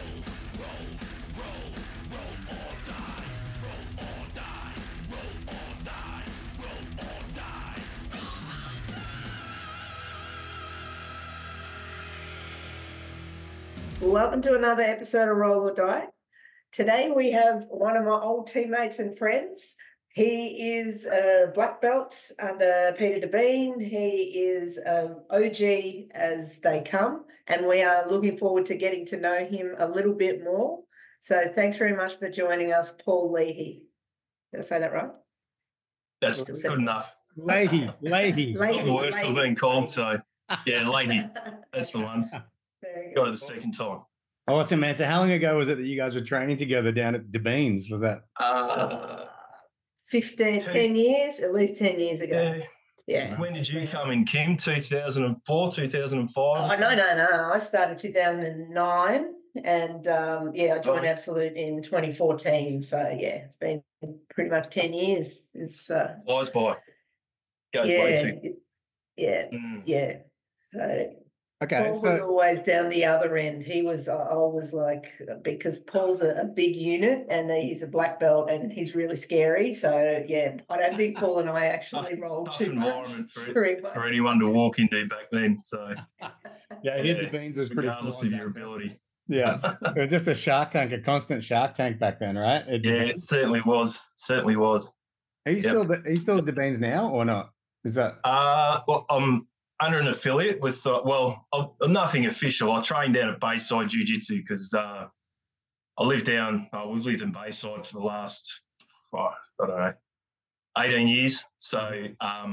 Welcome to another episode of Roll or Die. Today we have one of my old teammates and friends. He is a black belt under Peter Debeen. He is OG as they come, and we are looking forward to getting to know him a little bit more. So thanks very much for joining us, Paul Leahy. Did I say that right? That's good enough. Leahy. The worst I've been called, so yeah, Leahy. That's the one. Got it the second time. Awesome, man. So how long ago was it that you guys were training together down at Debeens? Was that? 10 years, at least 10 years ago. Yeah. When did you come in, Kim? 2004, 2005? Oh, no. I started 2009 and, I joined Absolute in 2014. So, yeah, it's been pretty much 10 years since. Flies by. Goes way too. Yeah. So, okay, Paul was always down the other end. He was always like, because Paul's a big unit and he's a black belt and he's really scary. So, yeah, I don't think Paul and I actually rolled too much. For anyone to walk into back then. So, yeah, the Beans was pretty regardless of your ability. Yeah, it was just a constant shark tank back then, right? It certainly was. Are you still at Debeens now or not? Is that? Well, I'm under an affiliate with, nothing official. I trained down at Bayside Jiu-Jitsu because we've lived in Bayside for the last, 18 years. So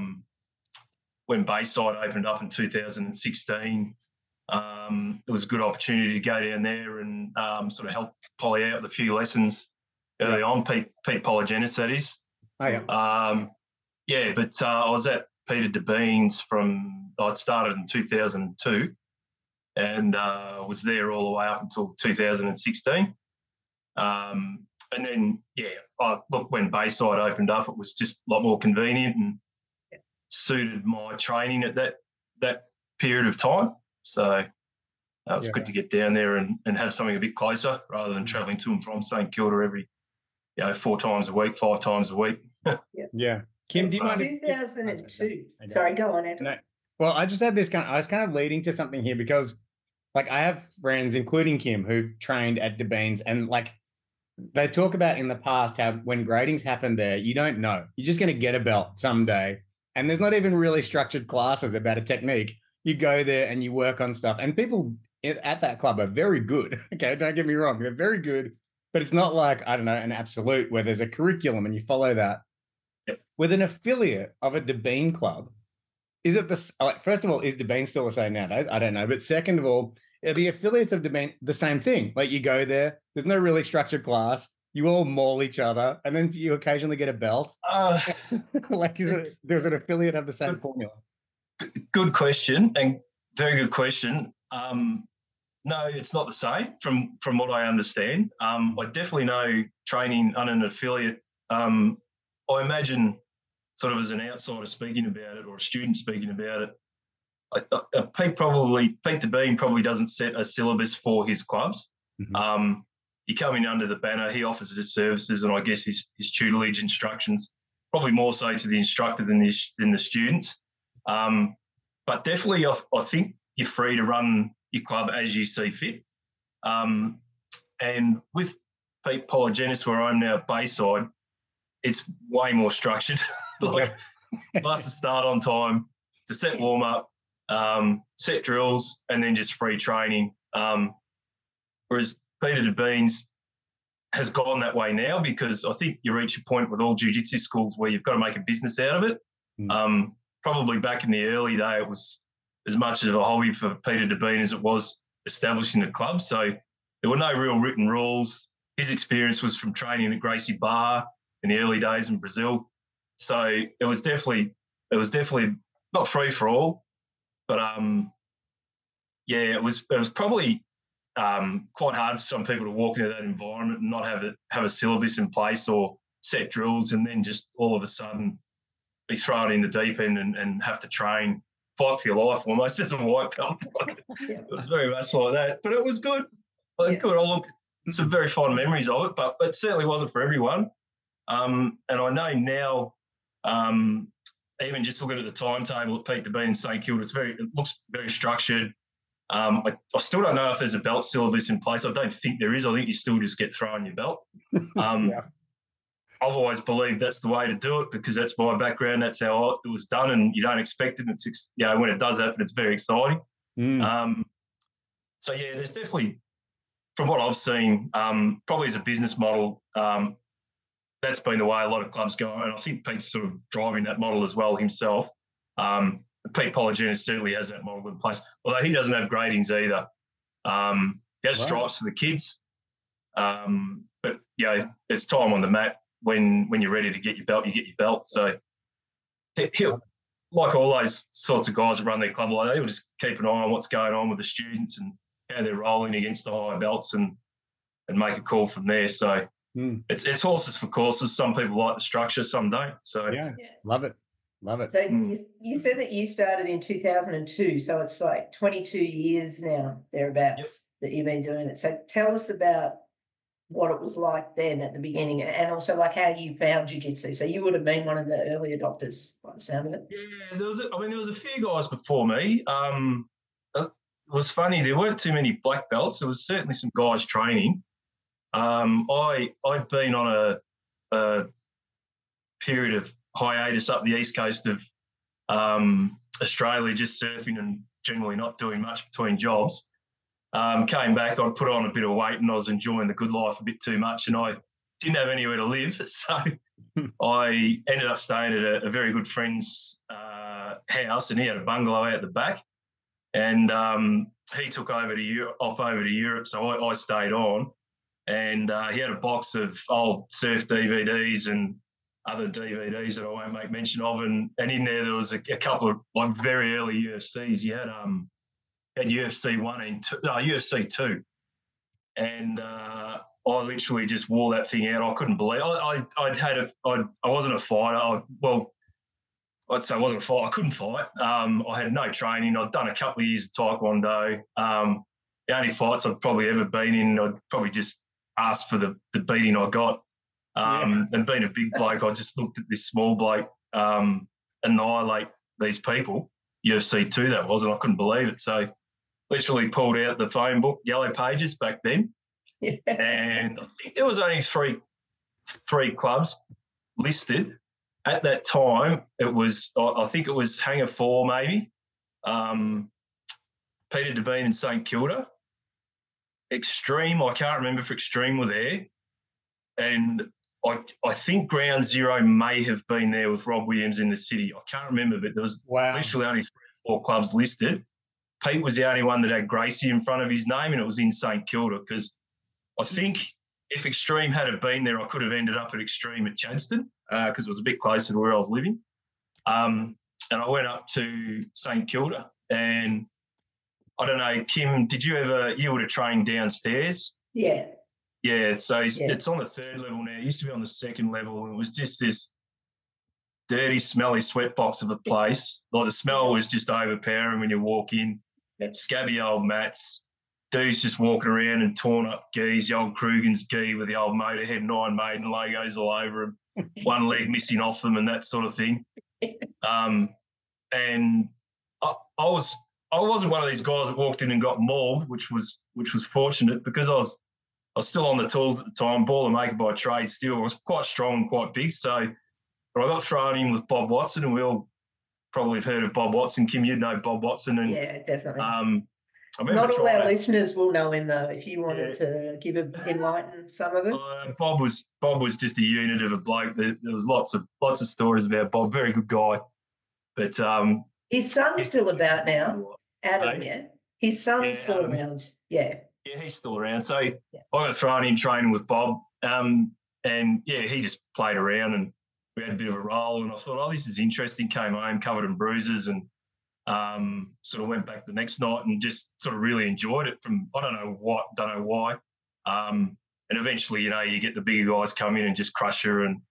when Bayside opened up in 2016, it was a good opportunity to go down there and sort of help Polly out with a few lessons early on, Pete Polygenis, that is. Oh, yeah. But I was at Peter Debeen's I'd started in 2002 and was there all the way up until 2016. And then, when Bayside opened up, it was just a lot more convenient and suited my training at that period of time. So it was good to get down there and have something a bit closer rather than travelling to and from St Kilda every, 4 times a week, 5 times a week. Yeah. Kim, do you mind? 2002. Sorry, go on, Ed. No. Well, I just had I was kind of leading to something here because, I have friends, including Kim, who've trained at Debeens, and they talk about in the past how when gradings happen there, you don't know. You're just going to get a belt someday, and there's not even really structured classes about a technique. You go there and you work on stuff, and people at that club are very good. Okay, don't get me wrong, they're very good, but it's not like, I don't know, an Absolute where there's a curriculum and you follow that. Yep. With an affiliate of a Debeen club, is it first of all, is Debeen still the same nowadays? I don't know. But second of all, are the affiliates of Debeen the same thing? Like you go there, there's no really structured class, you all maul each other, and then you occasionally get a belt. Does an affiliate have the same formula? Good question, and very good question. No, it's not the same from what I understand. I definitely know training on an affiliate. I imagine, sort of as an outsider speaking about it or a student speaking about it, Pete Debeen probably doesn't set a syllabus for his clubs. Mm-hmm. You come in under the banner, he offers his services, and I guess his tutelage instructions, probably more so to the instructor than the students. But definitely, I think you're free to run your club as you see fit. And with Pete Polygenis, where I'm now at Bayside, it's way more structured. Plus to start on time, to set warm up, set drills, and then just free training. Whereas Peter Debeen's has gone that way now because I think you reach a point with all jiu-jitsu schools where you've got to make a business out of it. Mm. Probably back in the early day, it was as much of a hobby for Peter Debeen as it was establishing a club. So there were no real written rules. His experience was from training at Gracie Barra in the early days in Brazil. So it was definitely not free for all, but it was probably quite hard for some people to walk into that environment and not have a syllabus in place or set drills, and then just all of a sudden be thrown in the deep end and have to fight for your life almost as a white belt. It was very much like that, but it was good. Good. I look, some very fond memories of it, but it certainly wasn't for everyone. And I know now, even just looking at the timetable at Pete Debeen in St Kilda, it looks very structured. I still don't know if there's a belt syllabus in place. I don't think there is. I think you still just get thrown your belt. I've always believed that's the way to do it because that's my background. That's how it was done, and you don't expect it. It's when it does happen, it's very exciting. So yeah, there's definitely, from what I've seen, probably as a business model, that's been the way a lot of clubs go, and I think Pete's sort of driving that model as well himself. Pete Polygenis certainly has that model in place, although he doesn't have gradings either. He has stripes for the kids, but it's time on the mat. When you're ready to get your belt, you get your belt. So he'll, like all those sorts of guys that run their club, like, they'll just keep an eye on what's going on with the students and how they're rolling against the higher belts and make a call from there. So it's horses for courses. Some people like the structure, some don't. So love it. So you said that you started in 2002, so it's like 22 years now, thereabouts, that you've been doing it. So tell us about what it was like then at the beginning, and also like how you found jiu-jitsu. So you would have been one of the early adopters by the sound of it. Yeah, there was a few guys before me. It was funny, there weren't too many black belts. There was certainly some guys training. I'd been on a period of hiatus up the east coast of Australia, just surfing and generally not doing much between jobs. Came back, I'd put on a bit of weight and I was enjoying the good life a bit too much, and I didn't have anywhere to live. So I ended up staying at a very good friend's house, and he had a bungalow out the back. And he took off over to Europe, so I stayed on. And he had a box of old surf DVDs and other DVDs that I won't make mention of. And in there was a couple of like very early UFCs. You had UFC 1 and 2, no, UFC 2. And I literally just wore that thing out. I couldn't believe I wasn't a fighter. I'd say I wasn't a fighter. I couldn't fight. I had no training. I'd done a couple of years of Taekwondo. The only fights I'd probably ever been in, I'd probably just asked for the beating I got. And being a big bloke, I just looked at this small bloke annihilate these people. UFC 2 that was, and I couldn't believe it. So literally pulled out the phone book, Yellow Pages back then. And I think there was only three clubs listed. At that time, it was, I think it was Hangar 4 maybe, Peter Debeen in St Kilda, Extreme, I can't remember if Extreme were there, and I think Ground Zero may have been there with Rob Williams in the city. I can't remember, but there was literally only 3 or 4 clubs listed. Pete was the only one that had Gracie in front of his name, and it was in St Kilda, because I think if Extreme had been there, I could have ended up at Extreme at Chadstone, because it was a bit closer to where I was living. And I went up to St Kilda, and I don't know, Kim, you would have trained downstairs? Yeah. Yeah, so it's on the 3rd level now. It used to be on the 2nd level, and it was just this dirty, smelly sweatbox of a place. Like, the smell was just overpowering when you walk in. Scabby old mats, dudes just walking around in torn up gis, the old Krugen's gi with the old Motorhead and Iron Maiden logos all over them, one leg missing off them and that sort of thing. And I wasn't one of these guys that walked in and got mauled, which was fortunate, because I was still on the tools at the time, baller maker by trade still. I was quite strong and quite big. So but I got thrown in with Bob Watson, and we all probably have heard of Bob Watson. Kim, you'd know Bob Watson. And, yeah, definitely. Not all our listeners will know him, though, if you wanted to enlighten some of us. Bob was just a unit of a bloke. There was lots of stories about Bob. Very good guy. But his son's still about now, Adam, yeah? His son's still around, yeah. Yeah, he's still around. So I got thrown in training with Bob, and, he just played around, and we had a bit of a roll, and I thought, this is interesting. Came home covered in bruises, and sort of went back the next night and just sort of really enjoyed it from, I don't know why. And eventually, you get the bigger guys come in and just crush her, and,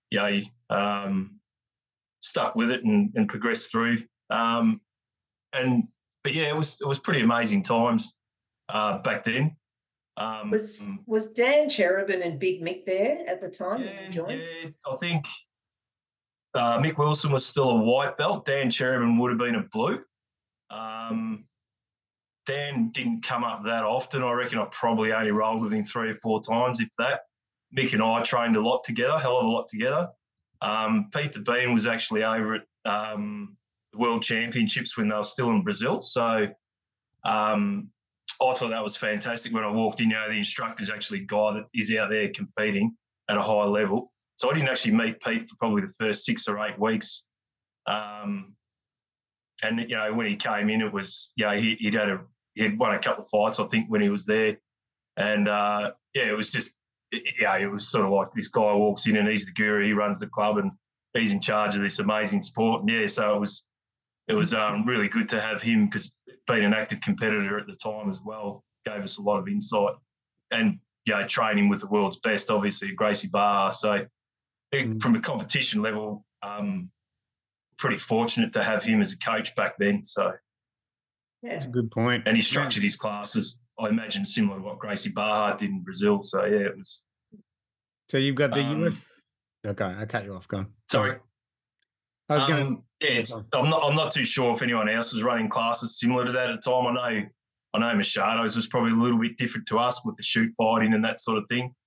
stuck with it and progressed through. But it was pretty amazing times back then. Was Dan Cherubin and Big Mick there at the time when you joined? Yeah, I think Mick Wilson was still a white belt. Dan Cherubin would have been a blue. Dan didn't come up that often. I reckon I probably only rolled with him 3 or 4 times, if that. Mick and I trained a lot together, hell of a lot together. Peter Bean was actually over at the World Championships when they were still in Brazil. So I thought that was fantastic when I walked in. The instructor's actually a guy that is out there competing at a high level. So I didn't actually meet Pete for probably the first 6 or 8 weeks. And, when he came in, it was, he had won a couple of fights, I think, when he was there. And, it was just, it was sort of like this guy walks in and he's the guru, he runs the club and he's in charge of this amazing sport. And, so it was really good to have him, because being an active competitor at the time as well gave us a lot of insight. And, training with the world's best, obviously, Gracie Barra. So from a competition level, pretty fortunate to have him as a coach back then. So that's a good point. And he structured his classes, I imagine, similar to what Gracie Barra did in Brazil. So, it was. So you've got the US. Okay, I cut you off. Go on. Sorry. I was going. I'm not too sure if anyone else was running classes similar to that at the time. I know Machado's was probably a little bit different to us with the shoot fighting and that sort of thing.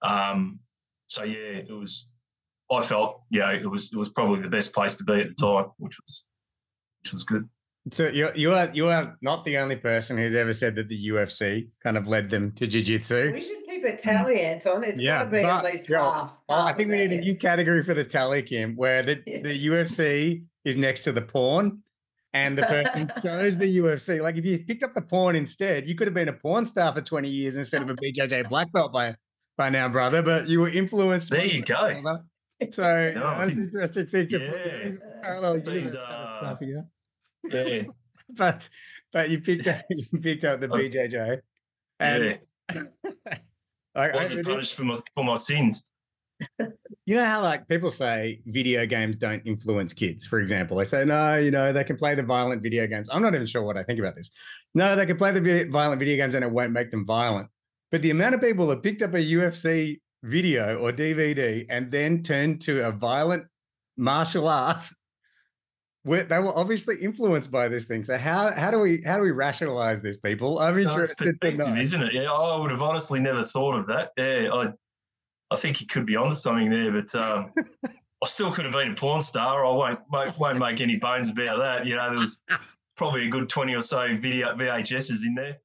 It was. I felt it was probably the best place to be at the time, which was good. So you are not the only person who's ever said that the UFC kind of led them to jiu-jitsu. We should keep a tally, Anton. It's got to be at least half. I think we need a new category for the tally, Kim, where the UFC is next to the porn and the person chose the UFC. Like, if you picked up the porn instead, you could have been a porn star for 20 years instead of a BJJ black belt by now, brother. But you were influenced. There you go. Brother. So that's an interesting thing to put parallel. Yeah. But you picked up the BJJ, and I wasn't punished for my sins. You know how, like, people say video games don't influence kids, for example. They say, no, they can play the violent video games. I'm not even sure what I think about this. No, they can play the violent video games and it won't make them violent. But the amount of people that picked up a UFC video or DVD and then turned to a violent martial arts, they were obviously influenced by this thing. So how do we rationalize this, people? I'm interested to know. Isn't it? Yeah, I would have honestly never thought of that. Yeah, I think you could be onto something there, but I still could have been a porn star. I won't make any bones about that. There was probably a good 20 or so VHSs in there.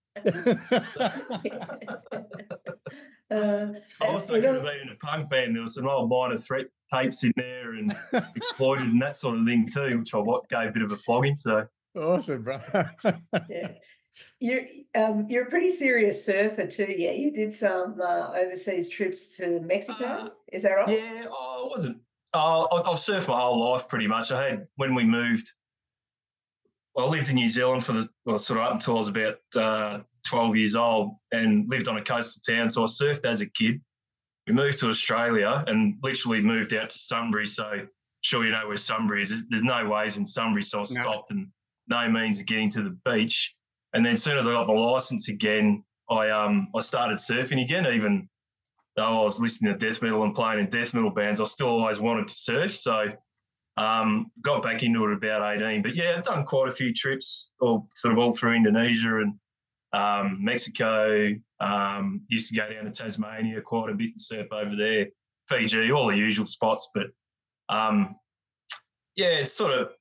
I also could have been in a punk band. There was some old Minor Threat tapes in there and Exploited and that sort of thing too, which I gave a bit of a flogging. So awesome, bro. Yeah. You're a pretty serious surfer too, yeah? You did some overseas trips to Mexico, is that right? Yeah, I wasn't. I've surfed my whole life pretty much. When we moved, I lived in New Zealand sort of up until I was about 12 years old and lived on a coastal town, so I surfed as a kid. We moved to Australia and literally moved out to Sunbury, so sure you know where Sunbury is. There's no waves in Sunbury, so I stopped and no means of getting to the beach. And then as soon as I got my licence again, I started surfing again, even though I was listening to death metal and playing in death metal bands. I still always wanted to surf, so got back into it at about 18. But, yeah, I've done quite a few trips, all through Indonesia and Mexico. Used to go down to Tasmania quite a bit and surf over there, Fiji, all the usual spots. But, it's sort of,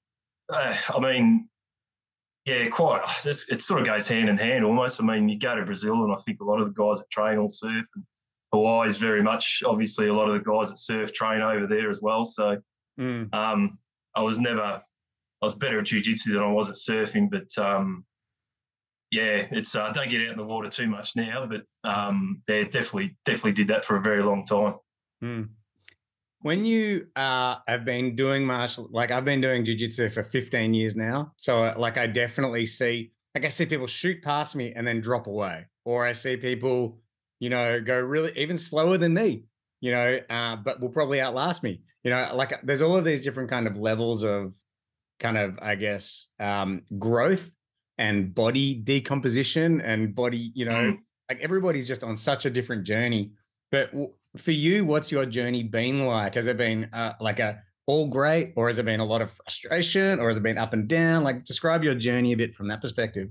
it sort of goes hand in hand almost. I mean, you go to Brazil and I think a lot of the guys that train all surf, and Hawaii is very much, obviously, a lot of the guys that surf train over there as well. So I was better at jiu-jitsu than I was at surfing, but it's don't get out in the water too much now, but they definitely did that for a very long time. When you have been doing I've been doing jiu-jitsu for 15 years now. So I definitely see, I see people shoot past me and then drop away, or I see people, go really even slower than me, but will probably outlast me. There's all of these different kind of levels of growth and body decomposition and body, like everybody's just on such a different journey. But for you, what's your journey been like? Has it been like a all great, or has it been a lot of frustration, or has it been up and down? Like, describe your journey a bit from that perspective.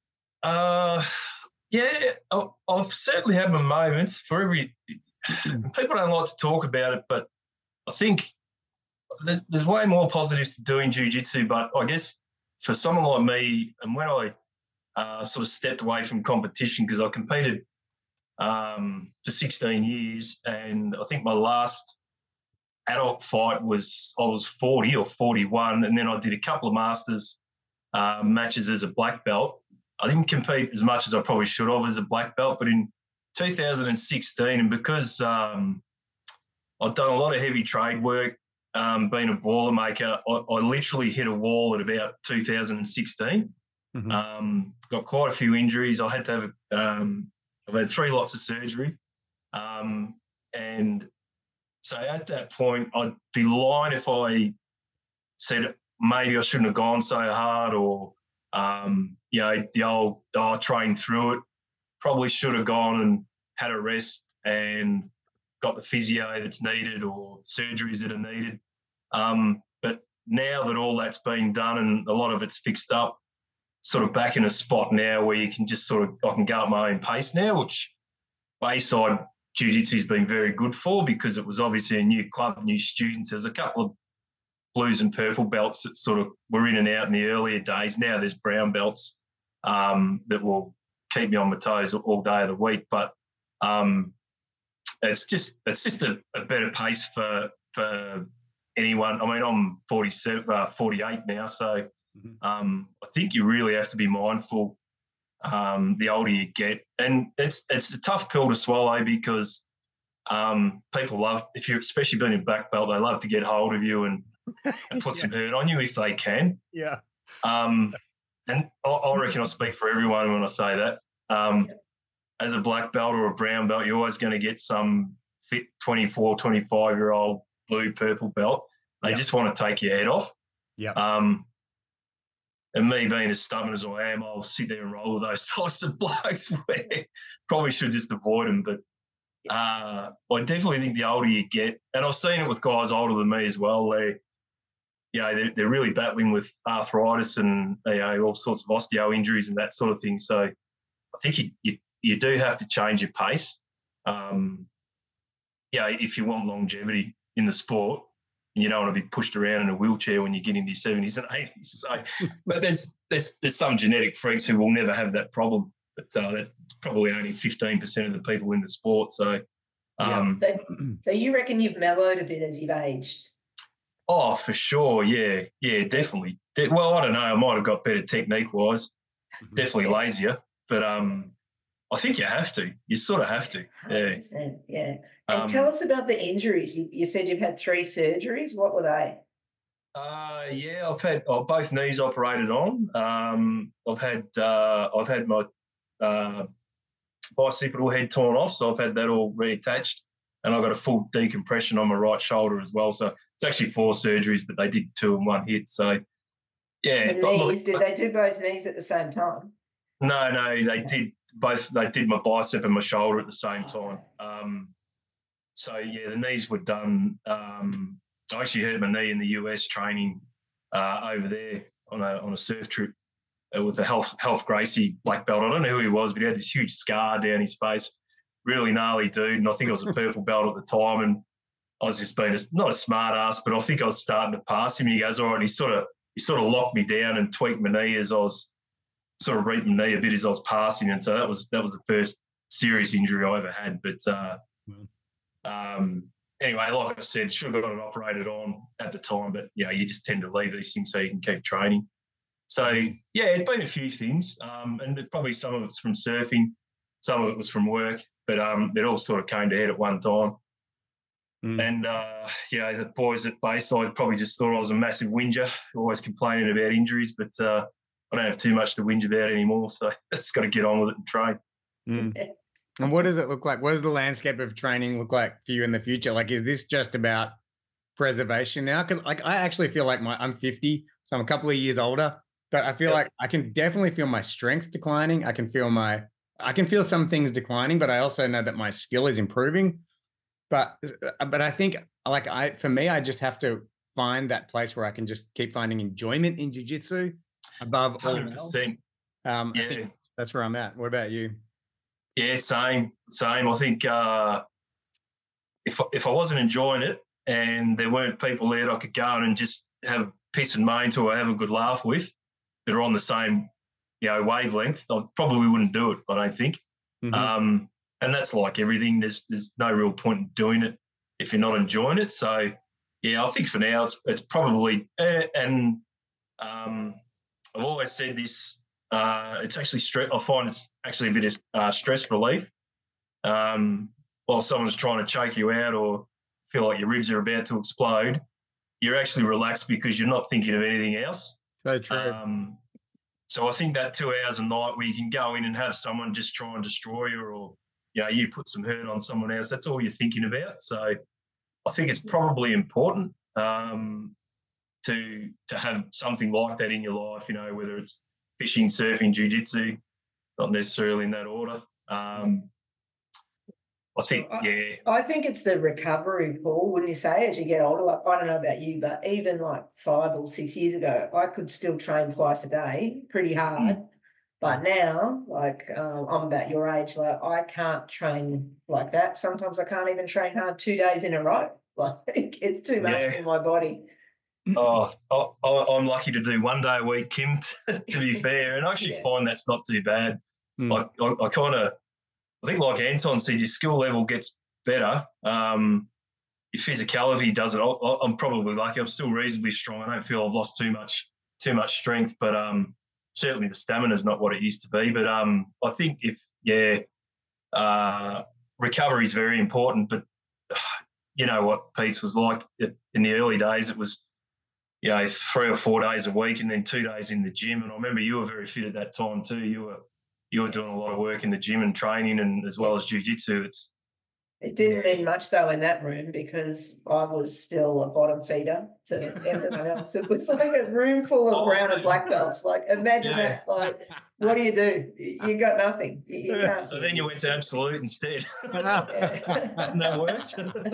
Yeah, I've certainly had my moments. For every people don't like to talk about it, but I think there's way more positives to doing jiu-jitsu. But I guess for someone like me, and when I sort of stepped away from competition, because I competed for 16 years, and I think my last adult fight I was 40 or 41, and then I did a couple of masters matches as a black belt. I didn't compete as much as I probably should have as a black belt, but in 2016, and because I've done a lot of heavy trade work, being a Boilermaker, I literally hit a wall at about 2016. Got quite a few injuries. I had to have, I've had 3 lots of surgery. And so at that point, I'd be lying if I said maybe I shouldn't have gone so hard, or, the old, train through it. Probably should have gone and had a rest and got the physio that's needed or surgeries that are needed. But now that all that's been done and a lot of it's fixed up, sort of back in a spot now where you can just I can go at my own pace now, which Bayside Jiu-Jitsu has been very good for, because it was obviously a new club, new students. There's a couple of blues and purple belts that sort of were in and out in the earlier days. Now there's brown belts that will keep me on my toes all day of the week. But it's just a better pace for anyone. I mean, I'm 48 now, so I think you really have to be mindful the older you get, and it's a tough pill to swallow, because people love, if you're especially being a black belt, they love to get hold of you and put some hurt on you if they can. Yeah. And I reckon I speak for everyone when I say that. As a black belt or a brown belt, you're always going to get some fit 24, 25-year-old blue, purple belt. They just want to take your head off. Yeah. And me being as stubborn as I am, I'll sit there and roll with those types of blokes where probably should just avoid them. But I definitely think the older you get, and I've seen it with guys older than me as well, they're really battling with arthritis and all sorts of osteo injuries and that sort of thing. So I think you do have to change your pace. If you want longevity in the sport, and you don't want to be pushed around in a wheelchair when you get into your 70s and 80s. So, but there's some genetic freaks who will never have that problem. But that's probably only 15% of the people in the sport. So, so you reckon you've mellowed a bit as you've aged? Oh, for sure. Yeah, definitely. Well, I don't know. I might have got better technique-wise. Definitely lazier. But I think you have to. You sort of have to. Yeah. 100%, yeah. And tell us about the injuries. You said you've had 3 surgeries. What were they? I've had both knees operated on. I've had my bicipital head torn off, so I've had that all reattached, and I've got a full decompression on my right shoulder as well. So it's actually 4 surgeries, but they did 2 in one hit. So yeah. The knees, did they do both knees at the same time? No, they did both. They did my bicep and my shoulder at the same time. So yeah, the knees were done. I actually hurt my knee in the US training over there on a surf trip with a Health Gracie black belt. I don't know who he was, but he had this huge scar down his face. Really gnarly dude, and I think I was a purple belt at the time, and I was just being not a smart ass, but I think I was starting to pass him. And he goes, all right, and he sort of locked me down and tweaked my knee as I was sort of reaped my knee a bit as I was passing, and so that was the first serious injury I ever had. But anyway, like I said, should have got it operated on at the time, but you just tend to leave these things so you can keep training. So yeah, it'd been a few things, and probably some of it's from surfing, some of it was from work, but it all sort of came to head at one time. And the boys at Bayside probably just thought I was a massive whinger, always complaining about injuries, but I don't have too much to whinge about anymore, so I just got to get on with it and train. And what does it look like? What does the landscape of training look like for you in the future? Like, is this just about preservation now? Because I actually feel like I'm 50, so I'm a couple of years older, but I feel like I can definitely feel my strength declining. I can feel my I can feel some things declining, but I also know that my skill is improving. But I think for me, I just have to find that place where I can just keep finding enjoyment in jiu-jitsu above all else. 100%. I think that's where I'm at. What about you? Yeah, same. I think if I wasn't enjoying it and there weren't people there that I could go and just have a piss and main to or have a good laugh with that are on the same, wavelength, I probably wouldn't do it, I don't think. Mhm. And that's like everything. There's no real point in doing it if you're not enjoying it. So, yeah, I think for now it's probably and I've always said this. It's actually I find it's actually a bit of stress relief. While someone's trying to choke you out or feel like your ribs are about to explode, you're actually relaxed because you're not thinking of anything else. So true. So I think that 2 hours a night where you can go in and have someone just try and destroy you, or you put some hurt on someone else, that's all you're thinking about. So I think it's probably important to have something like that in your life, whether it's fishing, surfing, jiu-jitsu, not necessarily in that order. I think it's the recovery, Paul, wouldn't you say, as you get older? Like, I don't know about you, but even like 5 or 6 years ago, I could still train twice a day pretty hard. But now, like, I'm about your age, like, I can't train like that. Sometimes I can't even train hard 2 days in a row. Like, it's too much for my body. I'm lucky to do 1 day a week, Kim, to be fair. And I actually find that's not too bad. Like, I think like Anton said, your skill level gets better. Your physicality doesn't. I'm probably lucky. I'm still reasonably strong. I don't feel I've lost too much strength, but certainly the stamina is not what it used to be. But I think recovery is very important. But you know what Pete's was like in the early days. It was 3 or 4 days a week and then 2 days in the gym. And I remember you were very fit at that time too. You were doing a lot of work in the gym and training, and as well as jiu-jitsu. It didn't mean much though in that room because I was still a bottom feeder to everyone else. It was like a room full of brown and black belts. Like, imagine that. Like, what do? You got nothing. You can't. So then you went to absolute instead. Isn't that worse?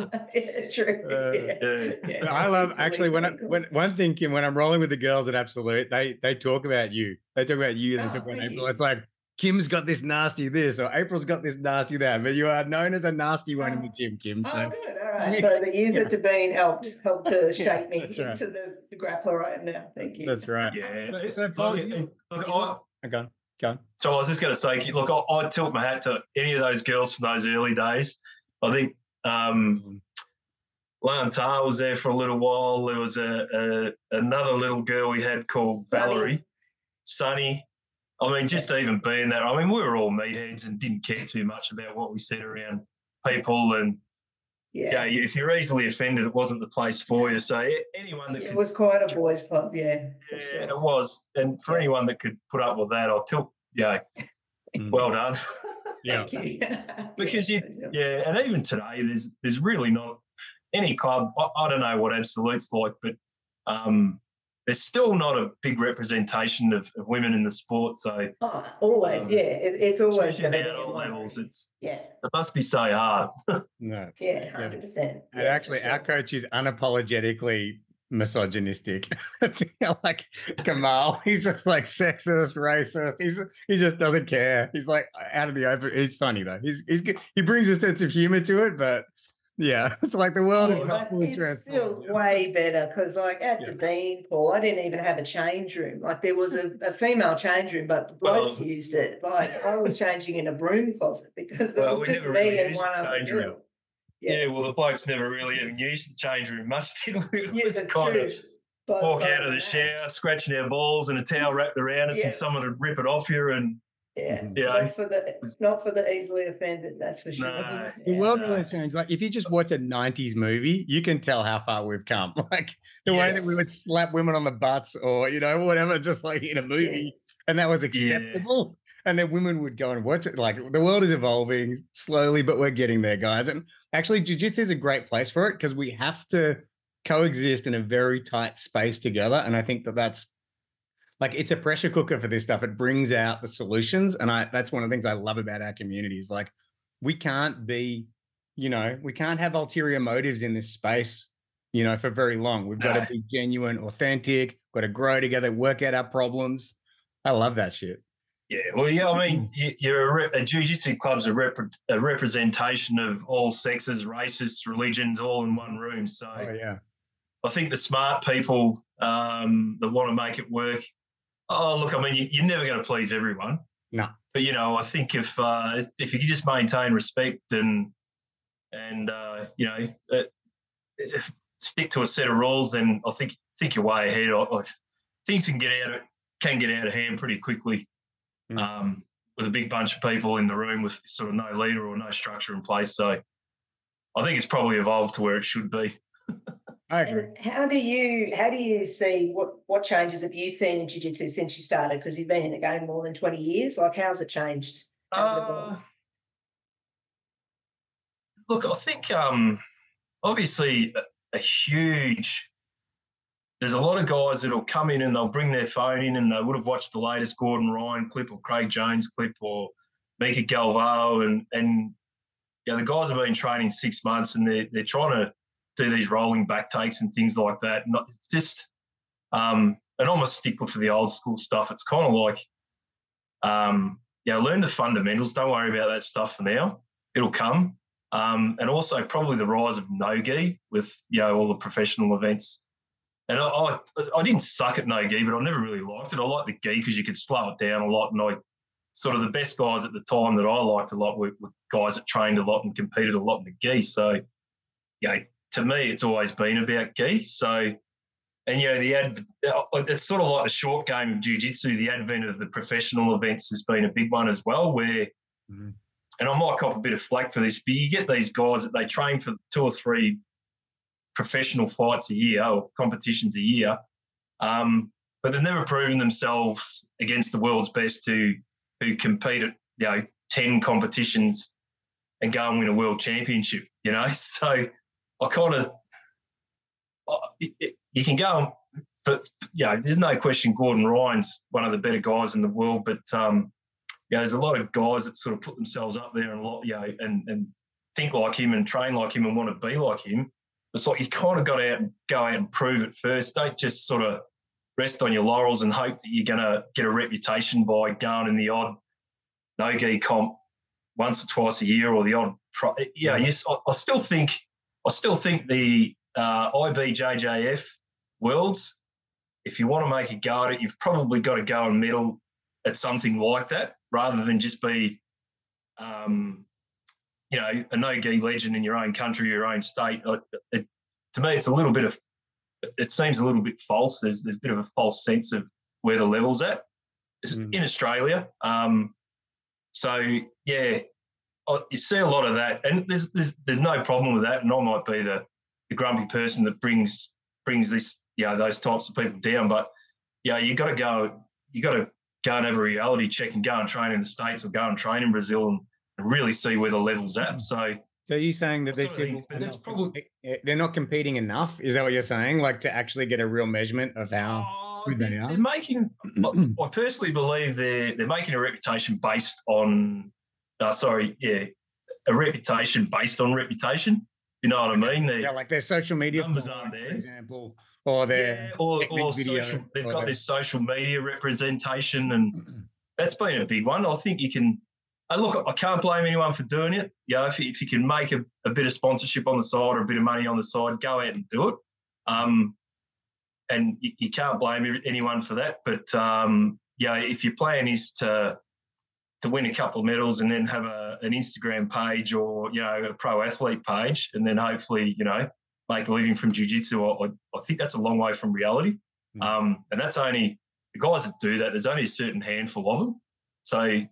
True. I love actually when one thing, Kim, when I'm rolling with the girls at absolute, they talk about you. They talk about you. They talk about April. It's like, Kim's got this nasty this, or April's got this nasty that, but you are known as a nasty one in the gym, Kim. So. Good. All right. So the years at Devine helped to shape me into the grappler I am now. Thank you. That's right. Yeah. So Paul, go on. So I was just going to say, look, I tilt my hat to any of those girls from those early days. I think Lan Tar was there for a little while. There was another little girl we had called Valerie, Sunny. I mean, just even being there, I mean, we were all meatheads and didn't care too much about what we said around people. And, if you're easily offended, it wasn't the place for you. So anyone that it was quite a boys' club, sure. It was. And for anyone that could put up with that, I'll tilt, well done. Thank you. Because, and even today, there's really not any club, I don't know what Absolute's like, but there's still not a big representation of women in the sport. So always, it's always going to be at all levels. It must be so hard. No, 100%. And actually, our coach is unapologetically misogynistic. Like Kamal, he's just like sexist, racist. He just doesn't care. He's like out of the open. He's funny though. He's good. He brings a sense of humor to it, but. Yeah, it's like the world is not fully transformed. Still way better because, like, at Devine, Paul, I didn't even have a change room. Like, there was a female change room, but the blokes used it. Like, I was changing in a broom closet because it was just me and one other girl. Yeah, well, the blokes never really even used the change room much, did we? It was kind of But walk out of the shower, scratching our balls and a towel wrapped around us and someone would rip it off you and not for the easily offended, that's for sure. No, the world really changed. Like if you just watch a 90s movie, you can tell how far we've come. Like the way that we would slap women on the butts or, whatever, just like in a movie, and that was acceptable. And then women would go and watch it. Like the world is evolving slowly, but we're getting there, guys. And actually, jiu-jitsu is a great place for it because we have to coexist in a very tight space together. And I think that's like it's a pressure cooker for this stuff. It brings out the solutions. And that's one of the things I love about our community is like, we can't be, we can't have ulterior motives in this space, for very long. We've got to be genuine, authentic, got to grow together, work out our problems. I love that shit. Yeah, well, yeah, I mean, a jiu-jitsu club's a representation of all sexes, races, religions, all in one room. So yeah. I think the smart people that want to make it work, look, I mean, you're never going to please everyone. No. But, I think if you could just maintain respect and stick to a set of rules, then I think you're way ahead. Things can get out of hand pretty quickly. With a big bunch of people in the room with sort of no leader or no structure in place. So I think it's probably evolved to where it should be. I agree. And how do you see what changes have you seen in jiu-jitsu since you started? Because you've been in the game more than 20 years. Like, how's it changed? How's it evolved? Look, I think obviously a huge. There's a lot of guys that'll come in and they'll bring their phone in and they would have watched the latest Gordon Ryan clip or Craig Jones clip or Mika Galvao and the guys have been training 6 months and they're trying to do these rolling back takes and things like that. And it's just and I'm a stickler for the old school stuff. It's kind of like learn the fundamentals. Don't worry about that stuff for now. It'll come. And also probably the rise of no-gi with all the professional events. And I didn't suck at no-gi, but I never really liked it. I liked the gi because you could slow it down a lot. And the best guys at the time that I liked a lot were guys that trained a lot and competed a lot in the gi. So, to me, it's always been about gi. So, and, it's sort of like the short game of jiu-jitsu. The advent of the professional events has been a big one as well where, and I might cop a bit of flack for this, but you get these guys that they train for 2 or 3 professional fights a year or competitions a year, but they've never proven themselves against the world's best who compete at 10 competitions and go and win a world championship. So I kind of you can go for there's no question Gordon Ryan's one of the better guys in the world, but there's a lot of guys that sort of put themselves up there and and think like him and train like him and want to be like him. It's like you kind of got to go out and prove it first. Don't just sort of rest on your laurels and hope that you're going to get a reputation by going in the odd no-gi comp once or twice a year or the odd. Yes, I still think the IBJJF Worlds, if you want to make a go at it, you've probably got to go and medal at something like that rather than just be a no-gi legend in your own country, your own state. To me, it seems a little bit false. There's a bit of a false sense of where the level's at in Australia. You see a lot of that, and there's no problem with that. And I might be the grumpy person that brings this, those types of people down. But you got to go and have a reality check and go and train in the States or go and train in Brazil and really see where the level's at. So you're saying that these people they're not competing enough? Is that what you're saying? Like to actually get a real measurement of how good they are? They're making. I personally believe they're making a reputation based on. A reputation based on reputation. You know what I mean? Like their social media numbers aren't there, for example, or their or social. They've got this social media representation, and that's been a big one. I think you can. Look, I can't blame anyone for doing it. If you can make a bit of sponsorship on the side or a bit of money on the side, go out and do it. And you can't blame anyone for that. But if your plan is to win a couple of medals and then have an Instagram page or a pro athlete page, and then hopefully make a living from jiu-jitsu, I think that's a long way from reality. And that's only the guys that do that. There's only a certain handful of them. So.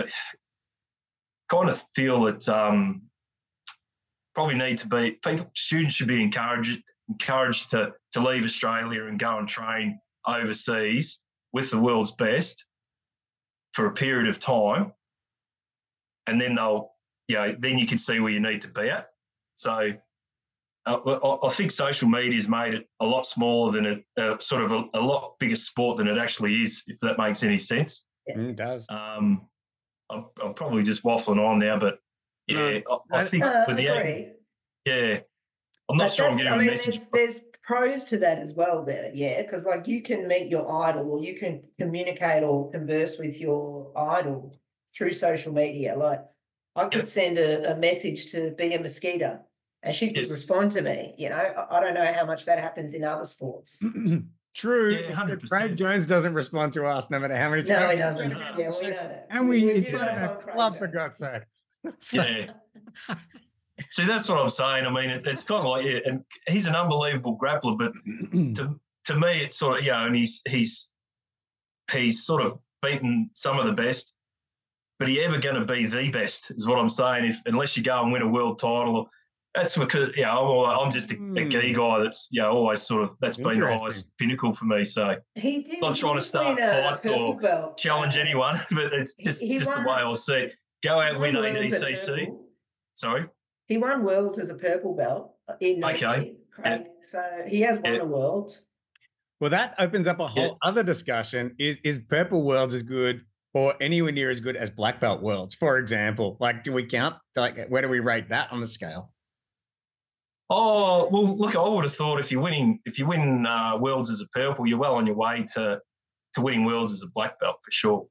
Kind of feel that probably need to be students should be encouraged to leave Australia and go and train overseas with the world's best for a period of time, and then then you can see where you need to be at. So I think social media's made it a lot smaller than it, sort of a lot bigger sport than it actually is, if that makes any sense. It does. I'm probably just waffling on now, but yeah, I think with the agree. yeah, I'm not sure I'm getting a message. There's pros to that as well there, yeah, because like you can meet your idol or you can communicate or converse with your idol through social media. Like I could send a message to Be a Mosquito and she could respond to me. You know, I don't know how much that happens in other sports. True. Yeah, 100%. Craig Jones doesn't respond to us no matter how many times. No, he doesn't. Yeah, we know that. And he's part of the club, for God's sake. Yeah. See, that's what I'm saying. I mean, it's kind of like, yeah, and he's an unbelievable grappler, but to me, it's sort of, you know, and he's sort of beaten some of the best, but he ever going to be the best is what I'm saying. Unless you go and win a world title, that's because, you know, I'm just a gi guy that's, you know, always sort of, that's been the highest pinnacle for me. So he did, not trying to start fights or challenge anyone, but it's just the way I see it. Go out and win ADCC. Sorry? He won Worlds as a purple belt in Craig. Yeah. So he has won a world. Well, that opens up a whole other discussion. Is purple worlds as good or anywhere near as good as black belt worlds, for example? Like, do we count, like, where do we rate that on the scale? Oh, well, look, I would have thought if you win worlds as a purple, you're well on your way to winning worlds as a black belt for sure.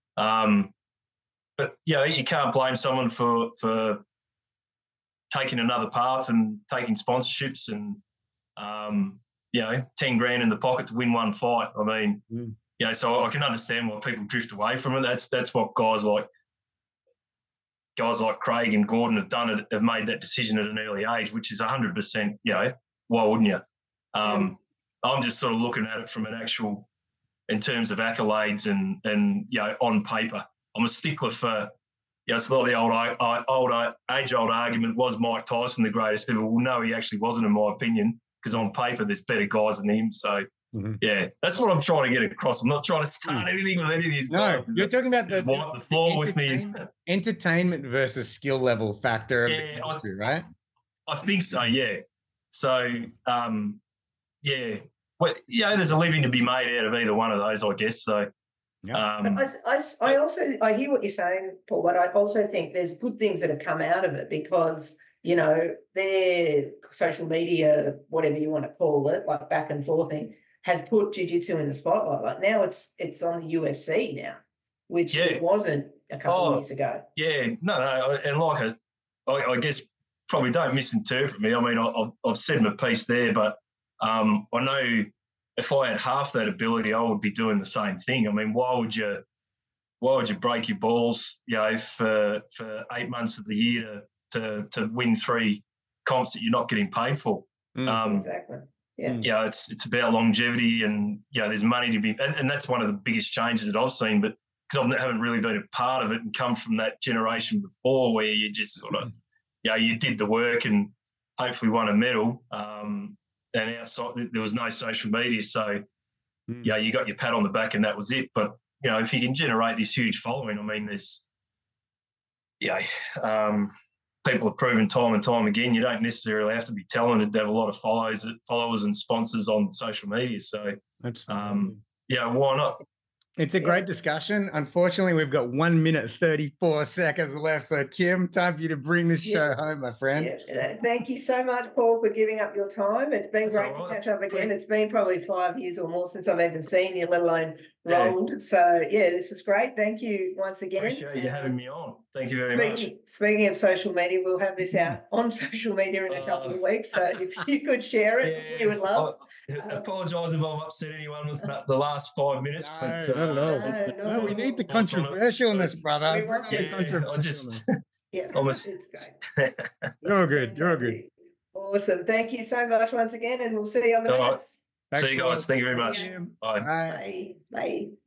But, you know, you can't blame someone for taking another path and taking sponsorships and, you know, 10 grand in the pocket to win one fight. I mean, you know, so I can understand why people drift away from it. That's what guys like Craig and Gordon have made that decision at an early age, which is 100%, you know, why wouldn't you? I'm just sort of looking at it from an actual, in terms of accolades and you know, on paper. I'm a stickler for, you know, it's like the age-old argument, was Mike Tyson the greatest ever? Well, no, he actually wasn't, in my opinion, because on paper there's better guys than him. So, yeah, that's what I'm trying to get across. I'm not trying to start anything with any of these guys. No, you're talking about the floor with me. Entertainment versus skill level factor of the industry, right? I think so, yeah. So, yeah. Well, yeah, there's a living to be made out of either one of those, I guess. So, I also hear what you're saying, Paul, but I also think there's good things that have come out of it because, you know, their social media, whatever you want to call it, like back and forth thing, has put jiu-jitsu in the spotlight. Like now it's on the UFC now, which it wasn't a couple of years ago. Yeah, no, and like I guess probably don't misinterpret me. I mean, I've said my piece there, but I know if I had half that ability, I would be doing the same thing. I mean, why would you break your balls, you know, for 8 months of the year to win 3 comps that you're not getting paid for? Exactly. Yeah. You know, it's about longevity and, you know, there's money to be, and that's one of the biggest changes that I've seen, but because I haven't really been a part of it and come from that generation before where you just sort of, you know, you did the work and hopefully won a medal. And outside, there was no social media. So, you know, you got your pat on the back and that was it. But, you know, if you can generate this huge following, I mean, there's, you know, people have proven time and time again, you don't necessarily have to be talented to have a lot of followers and sponsors on social media. So, yeah, why not? It's a great discussion. Unfortunately, we've got 1 minute 34 seconds left. So, Kim, time for you to bring this show home, my friend. Yeah. Thank you so much, Paul, for giving up your time. It's been great to catch up again. It's been probably 5 years or more since I've even seen you, let alone rolled. So, yeah, this was great. Thank you once again. Appreciate you having me on. Thank you very much. Speaking of social media, we'll have this out on social media in a couple of weeks. So, if you could share it, we would love. I apologise if I've upset anyone with the last 5 minutes. No, we need the controversialness, brother. We want You're good. You're good. Awesome. Thank you so much once again, and we'll see you on the mats. See you guys. Thank you very much. Bye. Bye. Bye.